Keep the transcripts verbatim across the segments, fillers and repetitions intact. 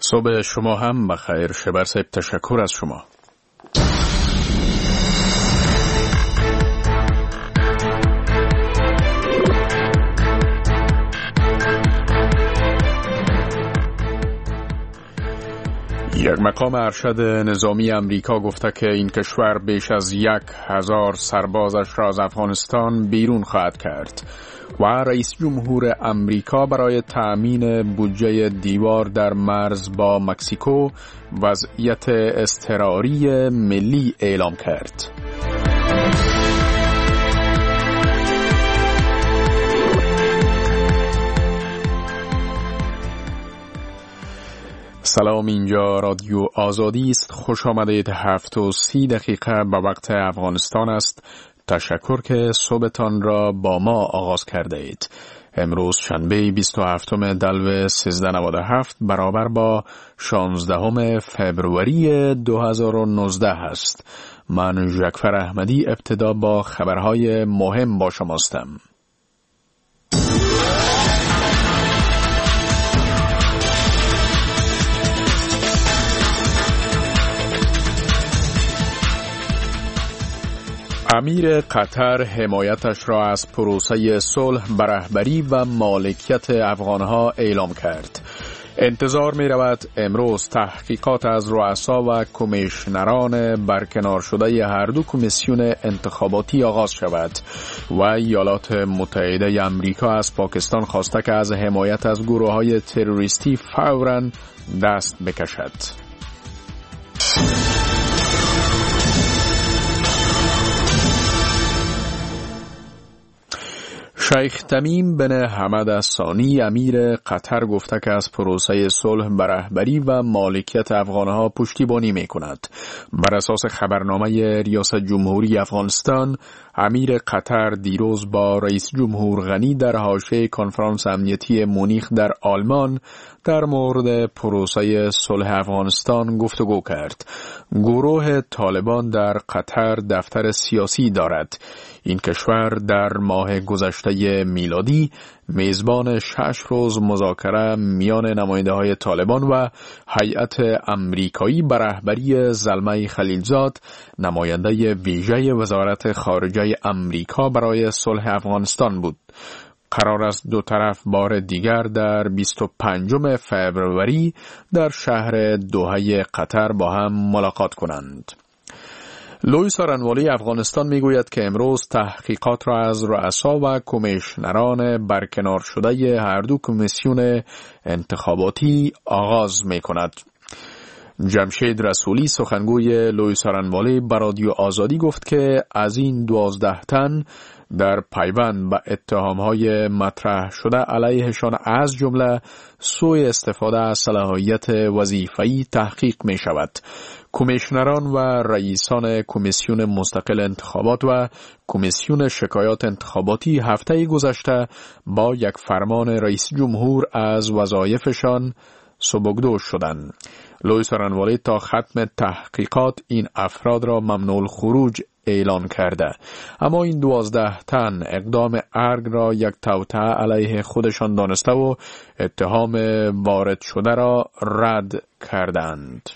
صبح شما هم بخیر. شبر صاحب تشکر از شما. یک مقام ارشد نظامی امریکا گفته که این کشور بیش از یک هزار سربازش را از افغانستان بیرون خواهد کرد و رئیس جمهور امریکا برای تأمین بودجه دیوار در مرز با مکزیکو وضعیت اضطراری ملی اعلام کرد. سلام، اینجا رادیو آزادی است. خوش آمدید. هفت و سی دقیقه به وقت افغانستان است. تشکر که صبحتان را با ما آغاز کرده اید. امروز شنبه بیست و هفتم دلو سیزده نود و هفت برابر با شانزدهم فبروری دو هزار و نوزده است. من ژکفر احمدی ابتدا با خبرهای مهم با شماستم. امیر قطر حمایتش را از پروسه صلح به رهبری و مالکیت افغانها اعلام کرد. انتظار می رود امروز تحقیقات از رؤسا و کمیشنران برکنار شده هر دو کمیسیون انتخاباتی آغاز شود و ایالات متحده امریکا از پاکستان خواسته که از حمایت از گروه‌های تروریستی فوراً دست بکشد. شیخ تمیم بن حمد الثانی امیر قطر گفته که از پروسه صلح به رهبری و مالکیت افغانها پشتیبانی می کند. بر اساس خبرنامه ریاست جمهوری افغانستان، امیر قطر دیروز با رئیس جمهور غنی در حاشیه کنفرانس امنیتی مونیخ در آلمان در مورد پروسه صلح افغانستان گفتگو کرد. گروه طالبان در قطر دفتر سیاسی دارد. این کشور در ماه گذشته میلادی میزبان شش روز مذاکره میان نماینده های طالبان و هیئت امریکایی به رهبری زلمه خلیلزاد، نماینده ویژه وزارت خارجه امریکا برای صلح افغانستان بود. قرار است دو طرف بار دیگر در بیست و پنجم فبروری در شهر دوحه قطر با هم ملاقات کنند. لوی سارنوالی افغانستان میگوید که امروز تحقیقات را از رؤسا و کمیشنران برکنار شده هر دو کمیسیون انتخاباتی آغاز می کند. جمشید رسولی سخنگوی لوی سارنوالی به رادیو آزادی گفت که از این دوازده تن در پیوند به اتهامهای مطرح شده علیهشان از جمله سوء استفاده از صلاحیت وظیفه‌ای تحقیق می شود. کمیشنران و رئیسان کمیسیون مستقل انتخابات و کمیسیون شکایات انتخاباتی هفته گذشته با یک فرمان رئیس جمهور از وظایفشان سبکدوش شدند. لوی سارنوالی تا ختم تحقیقات این افراد را ممنوع الخروج اعلان کرده، اما این دوازده تن اقدام ارگ را یک توطئه علیه خودشان دانسته و اتهام وارد شده را رد کردند.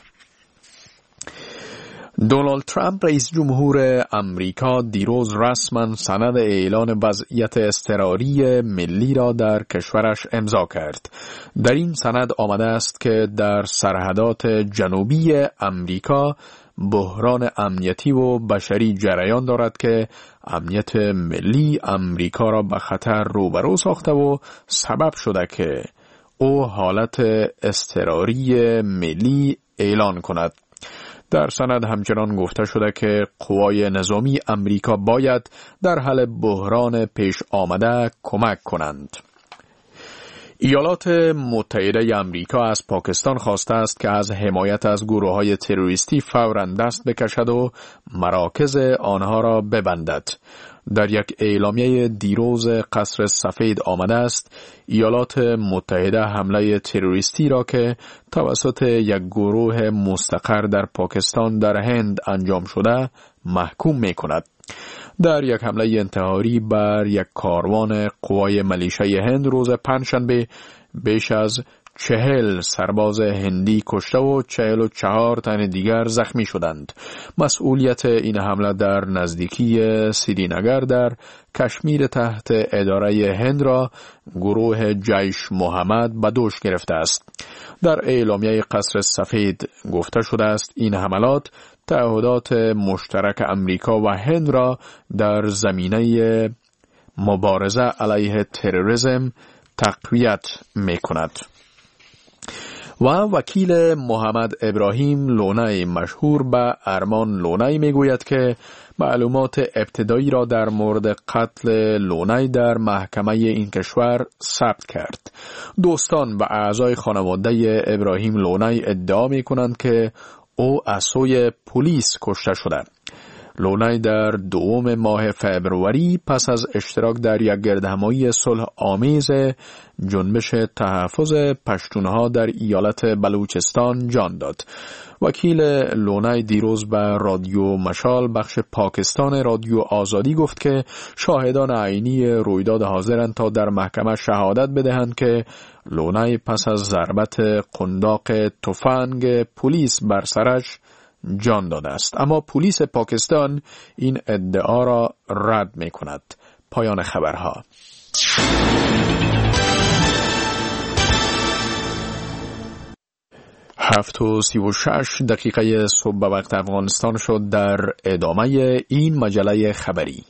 دونالد ترامپ رئیس جمهور امریکا دیروز رسما سند اعلان وضعیت اضطراری ملی را در کشورش امضا کرد. در این سند آمده است که در سرحدات جنوبی امریکا بحران امنیتی و بشری جریان دارد که امنیت ملی امریکا را به خطر روبرو ساخته و سبب شده که او حالت اضطراری ملی اعلان کند. در سند همچنان گفته شده که قوای نظامی امریکا باید در حل بحران پیش آمده کمک کنند. ایالات متحده امریکا از پاکستان خواسته است که از حمایت از گروه‌های تروریستی فوراً دست بکشد و مراکز آنها را ببندد. در یک اعلامیه دیروز قصر سفید آمده است ایالات متحده حمله تروریستی را که توسط یک گروه مستقر در پاکستان در هند انجام شده محکوم می کند. در یک حمله انتحاری بر یک کاروان قوای ملیشه هند روز پنجشنبه بیش از چهل سرباز هندی کشته و چهل و چهار تن دیگر زخمی شدند. مسئولیت این حمله در نزدیکی سرینگر در کشمیر تحت اداره هند را گروه جیش محمد به دوش گرفته است. در اعلامیه قصر سفید گفته شده است این حملات تعهدات مشترک امریکا و هند را در زمینه مبارزه علیه تروریسم تقویت می کند. و وکیل محمد ابراهیم لونای مشهور به ارمان لونای می گوید که معلومات ابتدایی را در مورد قتل لونای در محکمه این کشور ثبت کرد. دوستان و اعضای خانواده ابراهیم لونای ادعا می کنند که او از سوی پلیس کشته شده. لونای در دوم ماه فبروری پس از اشتراک در یک گردهمایی صلح آمیز جنبش تحفظ پشتونها در ایالت بلوچستان جان داد. وکیل لونای دیروز به رادیو مشال بخش پاکستان رادیو آزادی گفت که شاهدان عینی رویداد حاضرند تا در محکمه شهادت بدهند که لونای پس از ضربت قنداق تفنگ پلیس بر سرش جان داده است، اما پلیس پاکستان این ادعا را رد می کند. پایان خبرها. هفت و سی و شش دقیقه صبح به وقت افغانستان شد. در ادامه این مجله خبری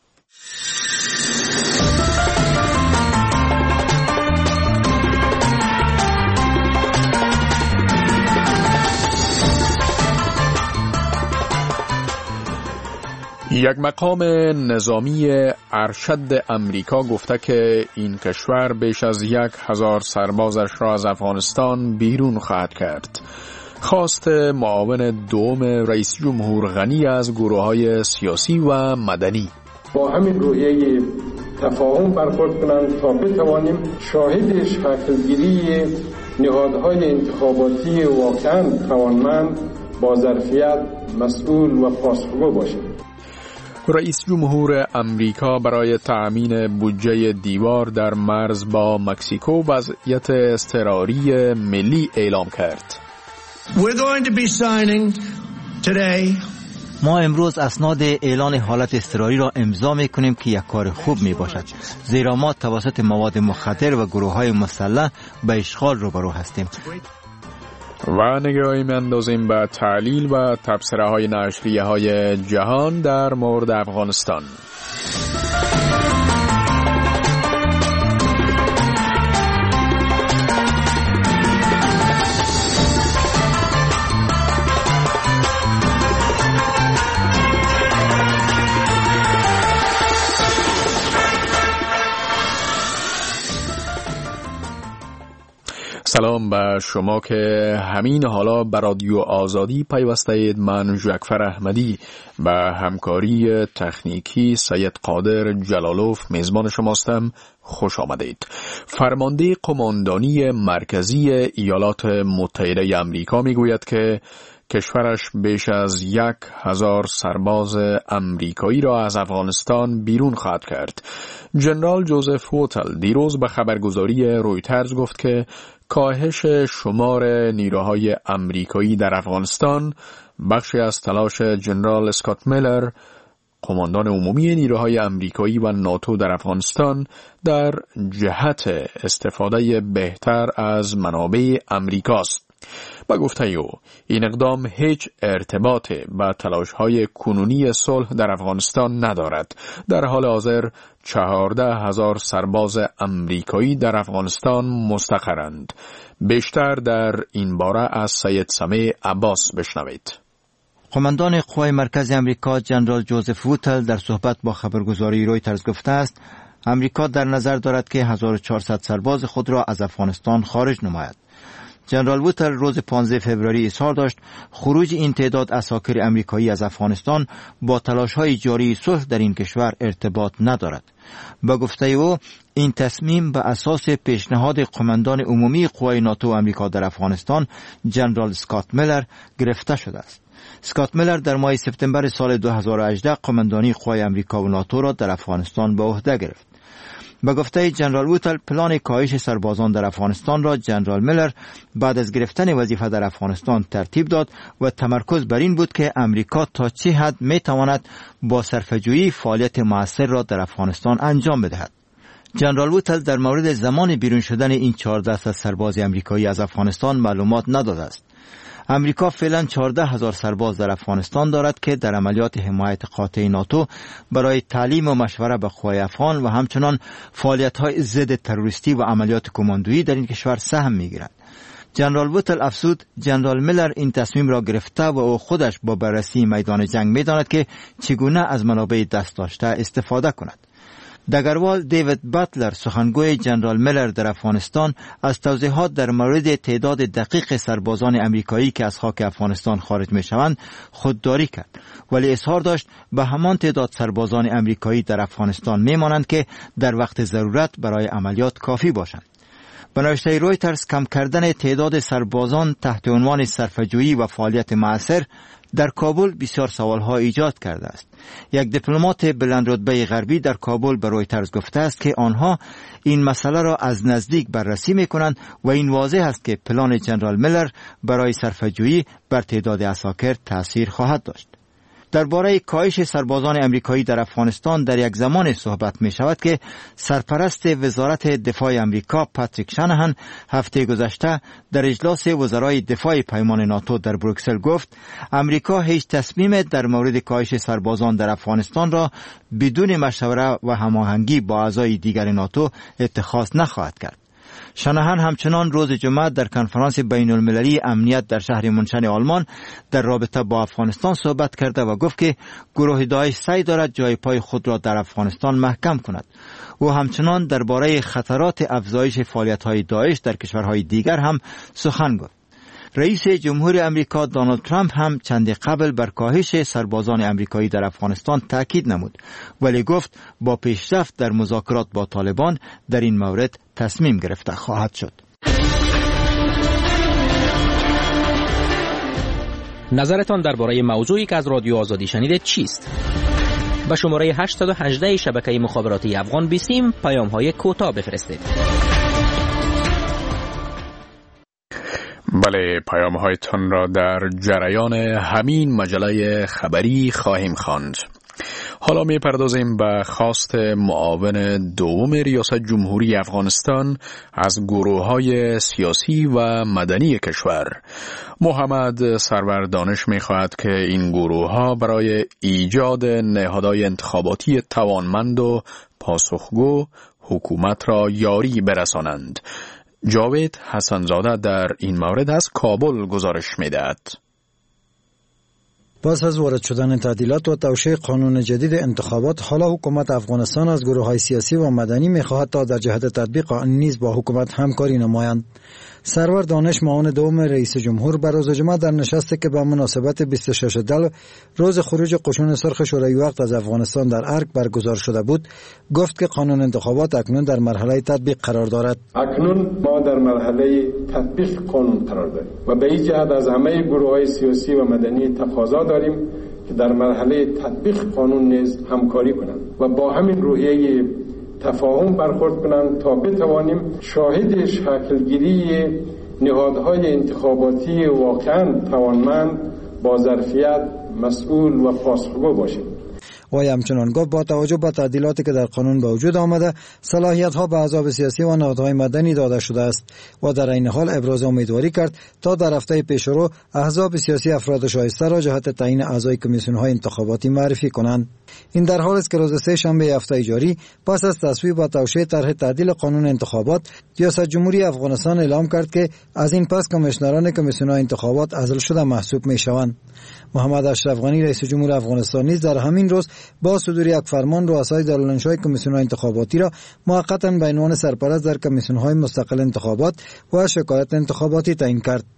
یک مقام نظامی ارشد امریکا گفته که این کشور بیش از یک هزار سربازش را از افغانستان بیرون خواهد کرد. خواست معاون دوم رئیس جمهور غنی از گروه‌های سیاسی و مدنی با همین روحیه تفاهم برخورد کنند تا بتوانیم شاهد شکلگیری نهادهای انتخاباتی واقعاً توانمند با ظرفیت، مسئول و پاسخگو باشیم. رئیس جمهور امریکا برای تأمین بودجه دیوار در مرز با مکزیکو وضعیت اضطراری ملی اعلام کرد. We're going to be signing today. ما امروز اسناد اعلان حالت اضطراری را امضا می‌کنیم که یک کار خوب میباشد، زیرا ما توسط مواد مخدر و گروه‌های مسلح به اشغال روبرو هستیم. و نگاهی می‌اندازیم به تحلیل و تبصره‌های نشریه‌های جهان در مورد افغانستان. سلام به شما که همین حالا به رادیو آزادی پیوسته اید. من جعفر احمدی به همکاری تکنیکی سید قادر جلالوف میزبان شماستم. خوش آمدید. فرمانده قماندانی مرکزی ایالات متحده آمریکا میگوید که کشورش بیش از یک هزار سرباز امریکایی را از افغانستان بیرون خواهد کرد. جنرال جوزف ووتل دیروز به خبرگزاری رویترز گفت که کاهش شمار نیروهای امریکایی در افغانستان بخشی از تلاش جنرال اسکات میلر، قماندان عمومی نیروهای امریکایی و ناتو در افغانستان، در جهت استفاده بهتر از منابع امریکاست. با گفته او این اقدام هیچ ارتباط با تلاش‌های کنونی صلح در افغانستان ندارد. در حال حاضر چهارده هزار سرباز امریکایی در افغانستان مستقرند. بیشتر در این باره از سید سمیع عباس بشنوید. قماندان قوای مرکزی امریکا جنرال جوزف ووتل در صحبت با خبرگزاری رویترز گفته است امریکا در نظر دارد که هزار و چهارصد سرباز خود را از افغانستان خارج نماید. جنرال ووتل روز پانزده فوریه اظهار داشت خروج این تعداد عساکر امریکایی از افغانستان با تلاش‌های جاری صلح در این کشور ارتباط ندارد. با گفته او این تصمیم به اساس پیشنهاد قماندان عمومی قوای ناتو امریکا در افغانستان جنرال اسکات میلر گرفته شده است. اسکات میلر در ماه سپتامبر سال دو هزار و هجده قماندانی قوای امریکا و ناتو را در افغانستان به عهده گرفت. به گفته جنرال ووتل، پلان کاهش سربازان در افغانستان را جنرال میلر بعد از گرفتن وظیفه در افغانستان ترتیب داد و تمرکز بر این بود که امریکا تا چه حد می تواند با صرفه‌جویی فعالیت مؤثر را در افغانستان انجام بدهد. جنرال ووتل در مورد زمان بیرون شدن این چهارده صد سرباز امریکایی از افغانستان معلومات نداده است. امریکا فعلا چهارده هزار سرباز در افغانستان دارد که در عملیات حمایت قاطع ناتو برای تعلیم و مشوره به قوای افغان و همچنان فعالیت‌های ضد تروریستی و عملیات کماندویی در این کشور سهم می‌گیرد. جنرال ووتل افزود جنرال میلر این تصمیم را گرفته و او خودش با بررسی میدان جنگ می‌داند که چگونه از منابع دست داشته استفاده کند. دگروال دیوید باتلر، سخنگوی جنرال میلر در افغانستان، از توضیحات در مورد تعداد دقیق سربازان امریکایی که از خاک افغانستان خارج می شوند خودداری کرد، ولی اظهار داشت به همان تعداد سربازان امریکایی در افغانستان می مانند که در وقت ضرورت برای عملیات کافی باشند. به نوشته رویترز، کم کردن تعداد سربازان تحت عنوان صرفه‌جویی و فعالیت مؤثر در کابل بسیار سوالها ایجاد کرده است. یک دیپلمات بلند رتبه غربی در کابل به رویترز گفته است که آنها این مسئله را از نزدیک بررسی می‌کنند و این واضح است که پلان جنرال میلر برای صرفه‌جویی بر تعداد عساکر تأثیر خواهد داشت. درباره کاهش سربازان امریکایی در افغانستان در یک زمان صحبت می شود که سرپرست وزارت دفاع امریکا پاتریک شانهان هفته گذشته در اجلاس وزرای دفاع پیمان ناتو در بروکسل گفت امریکا هیچ تصمیم در مورد کاهش سربازان در افغانستان را بدون مشوره و هماهنگی با اعضای دیگر ناتو اتخاذ نخواهد کرد. شانهان همچنان روز جمعه در کنفرانس بین المللی امنیت در شهر منشن آلمان در رابطه با افغانستان صحبت کرده و گفت که گروه داعش سعی دارد جای پای خود را در افغانستان محکم کند. او همچنان درباره خطرات افزایش فعالیت‌های داعش در کشورهای دیگر هم سخن گفت. رئیس جمهور امریکا دونالد ترامپ هم چندی قبل بر کاهش سربازان امریکایی در افغانستان تاکید نمود، ولی گفت با پیشرفت در مذاکرات با طالبان در این مورد تصمیم گرفته خواهد شد. نظرتان درباره موضوعی که از رادیو آزادی شنیدید چیست؟ به شماره هشت یک هشت شبکه مخابراتی افغان بیسیم پیام‌های کوتاه بفرستید. بله، پیام هایتان را در جریان همین مجله خبری خواهیم خواند. حالا می پردازیم به خواست معاون دوم ریاست جمهوری افغانستان از گروه های سیاسی و مدنی کشور. محمد سرور دانش می خواهد که این گروه ها برای ایجاد نهادهای انتخاباتی توانمند و پاسخگو حکومت را یاری برسانند. جاوید حسنزاده در این مورد از کابل گزارش می‌دهد. پس از وارد شدن تعدیلات و توشیح قانون جدید انتخابات، حالا حکومت افغانستان از گروه‌های سیاسی و مدنی می‌خواهد تا در جهت تطبیق آن نیز با حکومت همکاری نمایند. سرور دانش معاون دوم رئیس جمهور بر روز جمعه در نشستی که به مناسبت بیست و شش دل روز خروج قشون سرخ شوروی وقت از افغانستان در ارگ برگزار شده بود، گفت که قانون انتخابات اکنون در مرحله تطبیق قرار دارد. اکنون ما در مرحله تطبیق قانون قرار داریم و به این جهت از همه گروه‌های سیاسی و مدنی تقاضا داریم که در مرحله تطبیق قانون نیز همکاری کنند و با همین روحیه تفاهم برخورد کنند تا بتوانیم شاهد شکلگیری نهادهای انتخاباتی واقعا توانمند، با ظرفیت، مسئول و پاسخگو باشیم. و همچنان گفت با توجه به تعدیلاتی که در قانون به وجود آمده، صلاحیت ها به احزاب سیاسی و نهادهای مدنی داده شده است و در این حال ابراز امیدواری کرد تا در هفته پیشرو احزاب سیاسی افراد شایسته را جهت تعیین اعضای کمیسیون های انتخاباتی معرفی کنند. این در حالی است که روز سه شنبه هفته جاری پس از تصویب و توشیح طرح تعدیل قانون انتخابات، ریاست جمهوری افغانستان اعلام کرد که از این پس کمیشنران کمیسیون های انتخابات عزل شده محسوب می شوند. محمد اشرف غنی رئیس جمهور افغانستان نیز در همین روز با صدور یک فرمان رؤسای دارالانشای کمیسیون انتخاباتی را موقتا به عنوان سرپرست در کمیسیون های مستقل انتخابات و شکایت انتخاباتی تعیین کرد.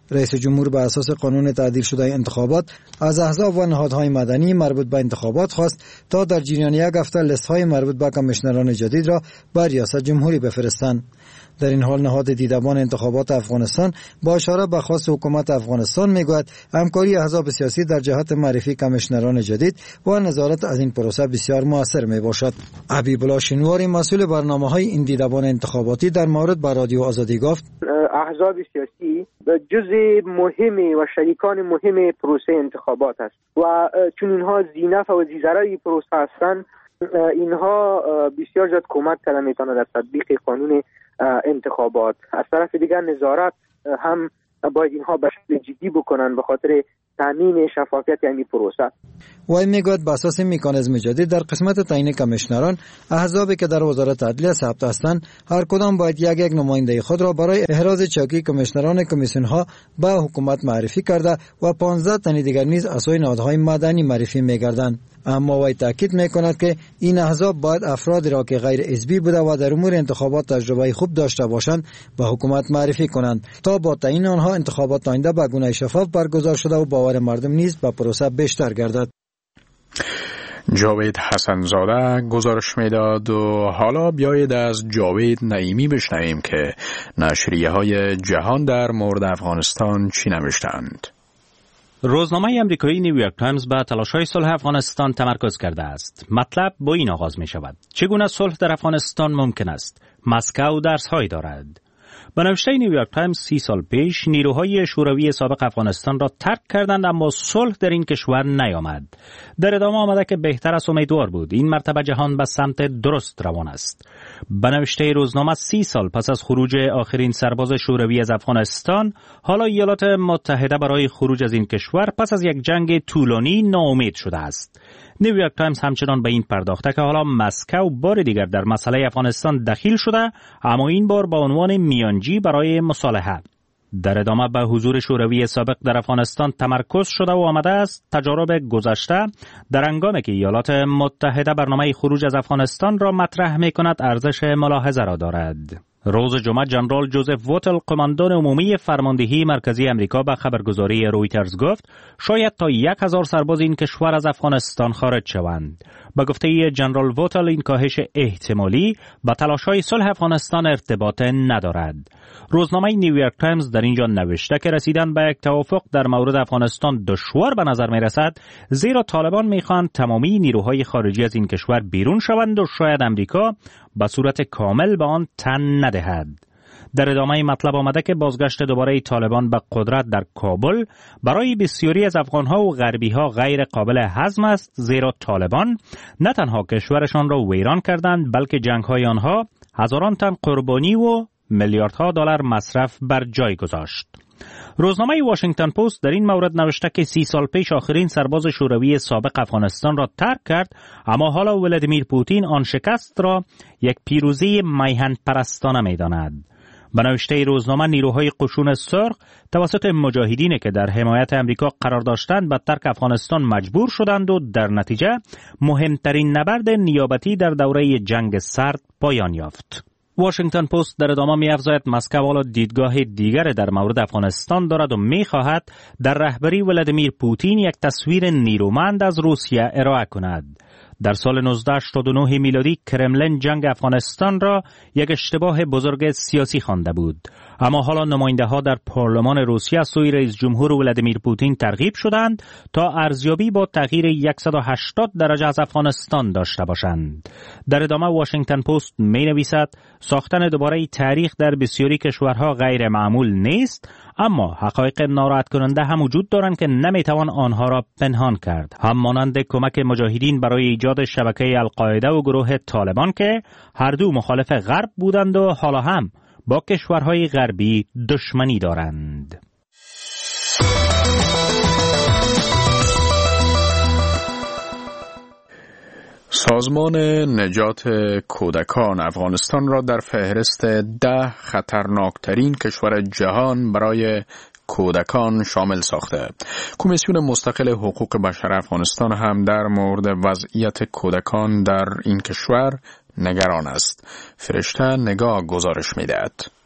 رئیس جمهور به اساس قانون تعدیل شده انتخابات از احزاب و نهادهای مدنی مربوط به انتخابات خواست تا در جریان یک هفته لیست‌های مربوط به کمیشنران جدید را به ریاست جمهوری بفرستند. در این حال نهاد دیدبان انتخابات افغانستان با اشاره به خواست حکومت افغانستان میگوید همکاری احزاب سیاسی در جهت معرفی کمیشنران جدید و نظارت از این پروسه بسیار موثر می باشد. حبیب الله شینواری مسئول برنامه‌های این دیدبان انتخاباتی در مورد با رادیو آزادی گفت احزاب سیاسی جزء مهم و شریکان مهم پروسه انتخابات است و چون اینها زینف و زیرای پروسه هستند، اینها بسیار زیاد کمک کردن میتونه در تطبیق قانون انتخابات. از طرف دیگر نظارت هم باید اینها به شکل جدی بکنن به خاطر تامین شفافیت یعنی پروسه. وی میگوید به اساس مکانیزم جدید در قسمت تعیین کمیشنران، احزابی که در وزارت عدلیه ثبت هستند هر کدام باید یک یک نماینده خود را برای احراز چوکی کمیشنران کمیسیون ها به حکومت معرفی کرده و پانزده تن دیگر نیز از سوی نهادهای مدنی معرفی میگردند. اما وی تاکید میکند که این احزاب باید افرادی را که غیر حزبی بوده و در امور انتخابات تجربه خوب داشته باشند به حکومت معرفی کنند تا با تعیین آنها انتخابات آینده به گونه شفاف برگزار شده و باور مردم نیز به پروسه بیشتر گردد. جاوید حسنزاده گزارش میداد و حالا بیایید از جاوید نعیمی بشنویم که نشریه های جهان در مورد افغانستان چی نوشتند. روزنامه امریکایی نیویورک تایمز به تلاش‌های صلح افغانستان تمرکز کرده است. مطلب با این آغاز می شود: چگونه صلح در افغانستان ممکن است؟ مسکو درس‌هایی دارد. به نوشته نیویورک تایمز سی سال پیش نیروهای شوروی سابق افغانستان را ترک کردند، اما صلح در این کشور نیامد. در ادامه آمده که بهتر از امیدوار بود. این مرتبه جهان به سمت درست روان است. به نوشته روزنامه سی سال پس از خروج آخرین سرباز شوروی از افغانستان، حالا ایالات متحده برای خروج از این کشور پس از یک جنگ طولانی ناامید شده است. نیویورک تایمز همچنان به این پرداخته که حالا مسکو بار دیگر در مسئله افغانستان دخیل شده، اما این بار با عنوان میانجی برای مصالحه. در ادامه به حضور شوروی سابق در افغانستان تمرکز شده و آمده است تجارب گذشته در هنگامی که ایالات متحده برنامه خروج از افغانستان را مطرح می‌کند ارزش ملاحظه را دارد. روز جمعه جنرال جوزف ووتل، قماندان عمومی فرماندهی مرکزی امریکا، به خبرگزاری رویترز گفت شاید تا یک هزار سرباز این کشور از افغانستان خارج شوند. با گفته جنرال ووتل این کاهش احتمالی با تلاش‌های صلح افغانستان ارتباط ندارد. روزنامه نیویورک تایمز در اینجا نوشته که رسیدن به یک توافق در مورد افغانستان دشوار به نظر می رسد، زیرا طالبان می خواهند تمامی نیروهای خارجی از این کشور بیرون شوند و شاید امریکا به صورت کامل به آن تن ندهد. در ادامه مطلب آمده که بازگشت دوباره طالبان به قدرت در کابل برای بسیاری از افغانها و غربیها غیر قابل هضم است، زیرا طالبان نه تنها کشورشان را ویران کردند، بلکه جنگ‌های آنها هزاران تن قربانی و میلیاردها دلار مصرف بر جای گذاشت. روزنامه واشنگتن پست در این مورد نوشته که سی سال پیش آخرین سرباز شوروی سابق افغانستان را ترک کرد، اما حالا ولادیمیر پوتین آن شکست را یک پیروزی میهن پرستانه می‌داند. به نوشته روزنامه نیروهای قشون سرخ توسط مجاهدینی که در حمایت امریکا قرار داشتند به ترک افغانستان مجبور شدند و در نتیجه مهمترین نبرد نیابتی در دوره جنگ سرد پایان یافت. واشنگتن پست در ادامه می‌افزاید مسکو حالا دیدگاه دیگر در مورد افغانستان دارد و می‌خواهد در رهبری ولادیمیر پوتین یک تصویر نیرومند از روسیه ارائه کند. در سال نوزده هشتاد و نه میلادی کرملین جنگ افغانستان را یک اشتباه بزرگ سیاسی خوانده بود، اما حالا نماینده‌ها در پارلمان روسیه از سوی رئیس جمهور ولادیمیر پوتین ترغیب شدند تا ارزیابی با تغییر صد و هشتاد درجه از افغانستان داشته باشند. در ادامه واشنگتن پست می‌نویسد ساختن دوباره تاریخ در بسیاری کشورها غیر معمول نیست، اما حقایق ناراحت کننده هم وجود دارند که نمیتوان آنها را پنهان کرد، هم مانند کمک مجاهدین برای ایجاد شبکه القاعده و گروه طالبان که هر دو مخالف غرب بودند و حالا هم با کشورهای غربی دشمنی دارند. سازمان نجات کودکان افغانستان را در فهرست ده خطرناکترین کشور جهان برای کودکان شامل ساخته. کمیسیون مستقل حقوق بشر افغانستان هم در مورد وضعیت کودکان در این کشور نگران است. فرشته نگاه گزارش می‌دهد.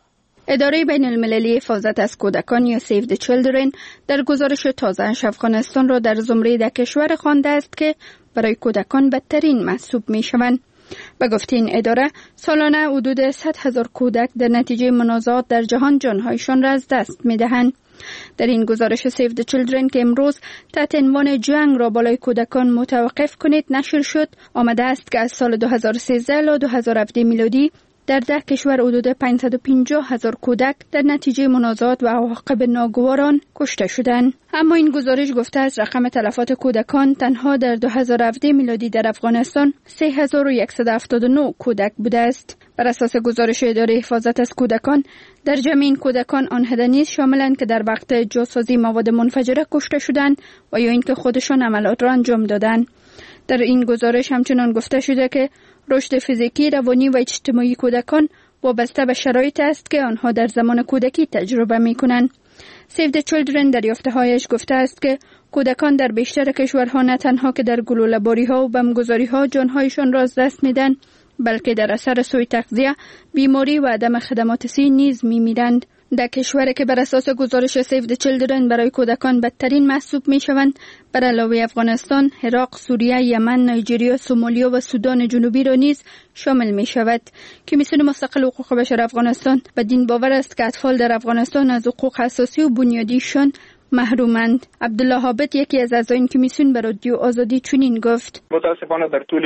اداره بین المللی حفاظت از کودکان یا سیو د چیلدرن در گزارش تازه‌اش افغانستان را در زمره ده کشور خوانده است که برای کودکان بدترین محسوب می شوند. به گفته این اداره سالانه حدود صد هزار کودک در نتیجه منازعات در جهان جانهایشان را از دست می دهند. در این گزارش سیو د چیلدرن که امروز تحت عنوان جنگ را بالای کودکان متوقف کنید نشر شد، آمده است که از سال دو هزار و سیزده الی دو هزار و هفده میلادی در ده کشور حدود پانصد و پنجاه هزار کودک در نتیجه منازعات و عواقب ناگواران کشته شدند. اما این گزارش گفته است رقم تلفات کودکان تنها در دو هزار و هفده میلادی در افغانستان سه هزار و صد و هفتاد و نه کودک بوده است. بر اساس گزارش اداره حفاظت از کودکان در جمع این کودکان آنها نیز شاملند که در وقت جاسازی مواد منفجره کشته شدند و یا اینکه خودشان عملیات را انجام دادند. در این گزارش همچنان گفته شده که رشد فیزیکی، روانی و اجتماعی کودکان وابسته به شرایط است که آنها در زمان کودکی تجربه می کنند. سیو د چیلدرن در یافته‌هایش گفته است که کودکان در بیشتر کشورها نه تنها که در گلوله‌باری‌ها و بمبگذاری‌ها جانهایشان را از دست می‌دهند، بلکه در اثر سوء تغذیه، بیماری و عدم خدمات صحی نیز می‌میرند. در کشوری که بر اساس گزارش سیو د چیلدرن برای کودکان بدترین محسوب می‌شوند، بر علاوه افغانستان، عراق، سوریه، یمن، نایجریا، سومالیا و سودان جنوبی را نیز شامل می‌شود. کمیسیون مستقل حقوق بشر افغانستان بدین باور است که اطفال در افغانستان از حقوق اساسی و بنیادیشان محرومند. عبدالله عابد یکی از اعضای کمیسیون به رادیو آزادی چنین گفت: متاسفانه در طول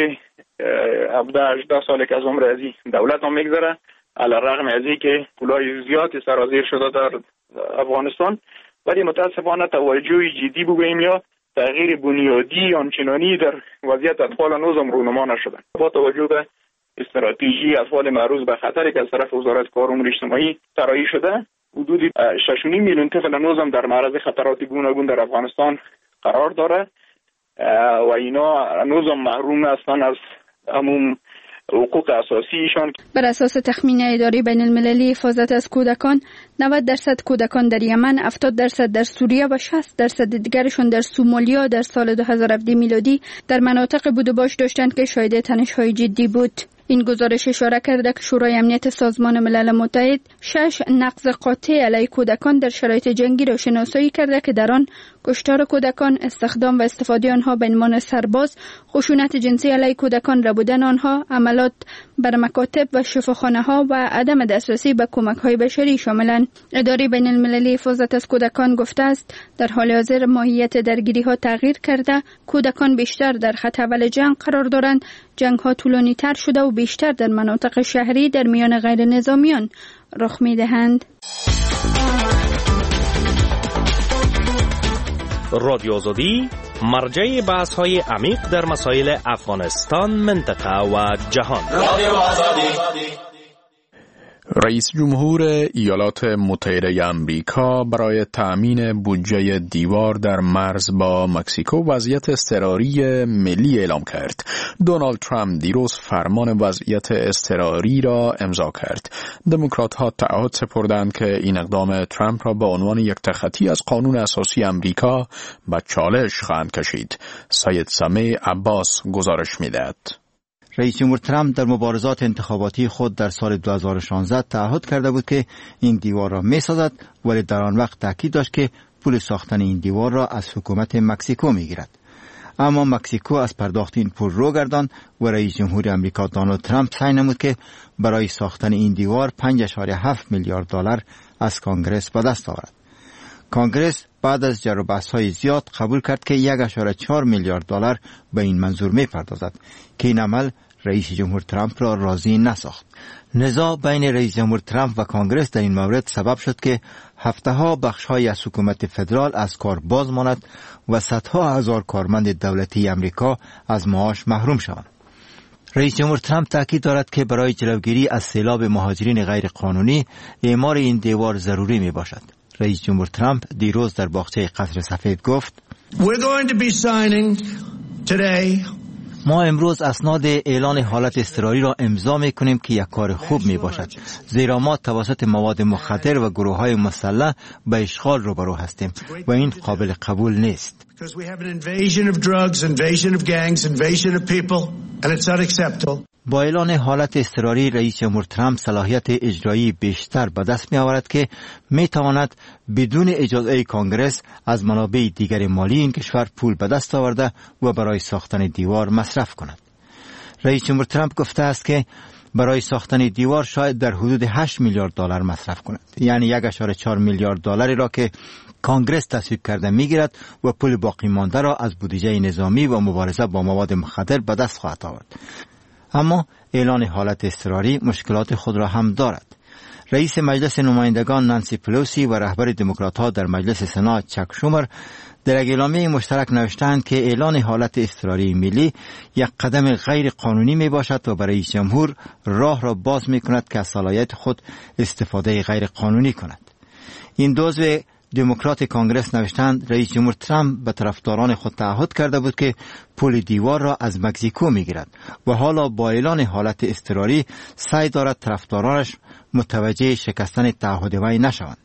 هفده هجده سالی که از عمر ازی دولت هم میگذره، علیرغم از اینکه پولای زیادی سرازیر شده در افغانستان، ولی متاسفانه توجه جدی بگوییم یا تغییر بنیادی آنچنانی در وضعیت اطفال هنوزم رونما نشده. با توجه به استراتژی اطفال معرض به خطری که از طرف وزارت کار و امور اجتماعی طراحی شده، حدود شش و نیم میلیون طفل هنوزم در معرض خطرات گوناگون در افغانستان قرار داره و اینا هنوزم محروم هستند از عموم حقوق اساسیشان. بر اساس تخمین اداره بین المللی حفاظت از کودکان، نود درصد کودکان در یمن، هفتاد درصد در سوریه و شصت درصد دیگرشون در سومالیا در سال دو هزار و هفده میلادی در مناطق بود و باش داشتند که شاهد تنش‌های جدی بود. این گزارش اشاره کرده که شورای امنیت سازمان ملل متحد شش نقض قاطع علیه کودکان در شرایط جنگی را شناسایی کرده که در آن کشتار کودکان، استخدام و استفاده آنها به عنوان سرباز، خشونت جنسی علیه کودکان، ربودن آنها، عملات بر مکاتب و شفاخانه‌ها و عدم دسترسی به کمک‌های بشری شاملند. اداره بین المللی حفاظت از کودکان گفته است در حال حاضر ماهیت درگیری‌ها تغییر کرده، کودکان بیشتر در خط اول جنگ قرار دارند، جنگ‌ها طولانی‌تر شده و بیشتر در مناطق شهری در میان غیر نظامیان رخ می‌دهند. رادیو آزادی مرجع بحث‌های عمیق در مسائل افغانستان، منطقه و جهان. رادیو آزادی. رئیس جمهور ایالات متحده آمریکا برای تأمین بودجه دیوار در مرز با مکزیکو وضعیت اضطراری ملی اعلام کرد. دونالد ترامپ دیروز فرمان وضعیت اضطراری را امضا کرد. دموکرات‌ها تعهد سپردند که این اقدام ترامپ را به عنوان یک تخطی از قانون اساسی آمریکا به چالش خواهند کشید. سید سمیع عباس گزارش می‌دهد. رئیس جمهور ترامپ در مبارزات انتخاباتی خود در سال دو هزار و شانزده تعهد کرده بود که این دیوار را می‌سازد، ولی در آن وقت تاکید داشت که پول ساختن این دیوار را از حکومت مکزیکو می‌گیرد. اما مکزیکو از پرداخت این پول رو گرداند و رئیس جمهور آمریکا دونالد ترامپ سعی نمود که برای ساختن این دیوار پنج اشاره هفت میلیارد دلار از کانگرس به دست آورد. کانگرس بعد از جر و بحث‌های زیاد قبول کرد که یک اشاره چهار میلیارد دلار به این منظور می‌پردازد که این عمل رئیس جمهور ترامپ را راضی نساخت. نزاع بین رئیس جمهور ترامپ و کانگرس در این مورد سبب شد که هفته‌ها بخش‌های از حکومت فدرال از کار باز ماند و صدها هزار کارمند دولتی آمریکا از معاش محروم شوند. رئیس جمهور ترامپ تاکید دارد که برای جلوگیری از سیلاب مهاجرین غیر قانونی اعمار این دیوار ضروری می باشد. رئیس جمهور ترامپ دیروز در باغچه قصر سفید گفت: We're going to be signing today. ما امروز اسناد اعلان حالت اضطراری را امضا می کنیم که یک کار خوب می باشد، زیرا ما توسط مواد مخدر و گروه های مسلح به اشغال روبرو هستیم و این قابل قبول نیست. با اعلان حالت اضطراری رئیس جمهور ترامپ صلاحیت اجرایی بیشتر به دست می آورد که می تواند بدون اجازه کانگرس از منابع دیگر مالی این کشور پول به دست آورده و برای ساختن دیوار مصرف کند. رئیس جمهور ترامپ گفته است که برای ساختن دیوار شاید در حدود هشت میلیارد دلار مصرف کند، یعنی یک و چهار میلیارد دلاری را که کانگرس تصویب کرده میگیرد و پول باقی مانده را از بودجه نظامی و مبارزه با مواد مخدر به دست خواهد آورد. اما اعلان حالت اضطراری مشکلات خود را هم دارد. رئیس مجلس نمایندگان نانسی پلوسی و رهبر دموکرات‌ها در مجلس سنا چک شومر در اعلامیه مشترک نوشتند که اعلان حالت اضطراری ملی یک قدم غیر قانونی می باشد و برای رئیس جمهور راه را باز می کند که از صلاحیت خود استفاده غیر قانونی کند. این دو عضو دموکرات کانگرس نوشتند رئیس جمهور ترامپ به طرفداران خود تعهد کرده بود که پول دیوار را از مکزیکو میگیرد و حالا با اعلان حالت اضطراری سعی دارد طرفدارانش متوجه شکستن تعهد وی نشوند.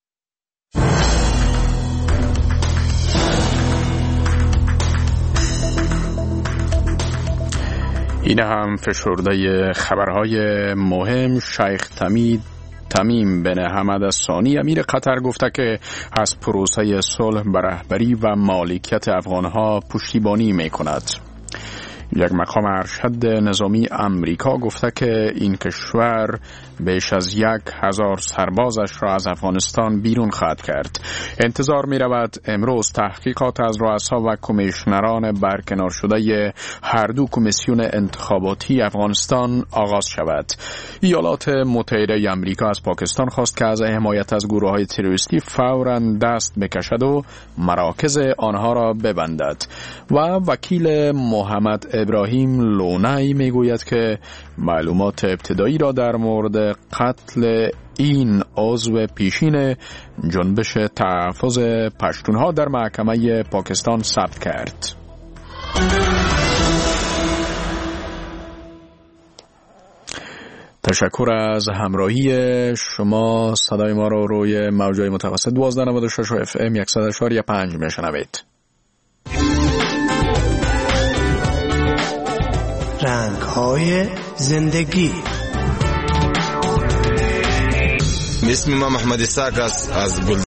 این هم فشرده خبرهای مهم. شیخ تمید تمیم بن حمد الثانی امیر قطر گفته که از پروسه صلح به رهبری و مالکیت افغانها پشتیبانی می کند. یک مقام ارشد نظامی امریکا گفته که این کشور بیش از یک هزار سربازش را از افغانستان بیرون خواهد کرد. انتظار می رود امروز تحقیقات از رؤسا و کمیشنران برکنار شده هر دو کمیسیون انتخاباتی افغانستان آغاز شود. ایالات متحده امریکا از پاکستان خواست که از حمایت از گروه های تروریستی فوراً دست بکشد و مراکز آنها را ببندد. و وکیل محمد ابراهیم لونایی می گوید که معلومات ابتدایی را در مورد قتل این عضو پیشین جنبش تحفظ پشتونها در محکمه پاکستان ثبت کرد. تشکر از همراهی شما. صدای ما را روی موجهای متوسط دوازده نود و شش اف ام صد و یک و پنج میشنوید. رنگ‌های زندگی. اسم من محمد اسحاق از